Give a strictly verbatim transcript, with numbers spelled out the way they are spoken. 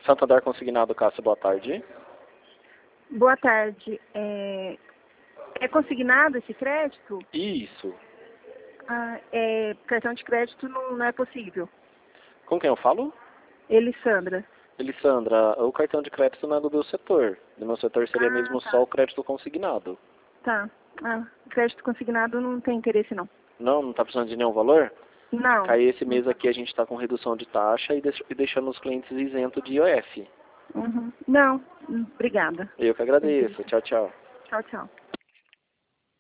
Santander Consignado, Cássia, boa tarde. Boa tarde. É, é consignado esse crédito? Isso. Ah, é, cartão de crédito não, não é possível. Com quem eu falo? Elisandra. Elisandra, o cartão de crédito não é do meu setor. Do meu setor seria Ah, mesmo tá. só o crédito consignado. Tá. Ah, crédito consignado não tem interesse não. Não, não está precisando de nenhum valor? Não. Aí esse mês aqui a gente está com redução de taxa e, deix- e deixando os clientes isentos de I O F. Uhum. Não. Hum, Obrigada. Eu que agradeço. Tchau, tchau. Tchau, tchau.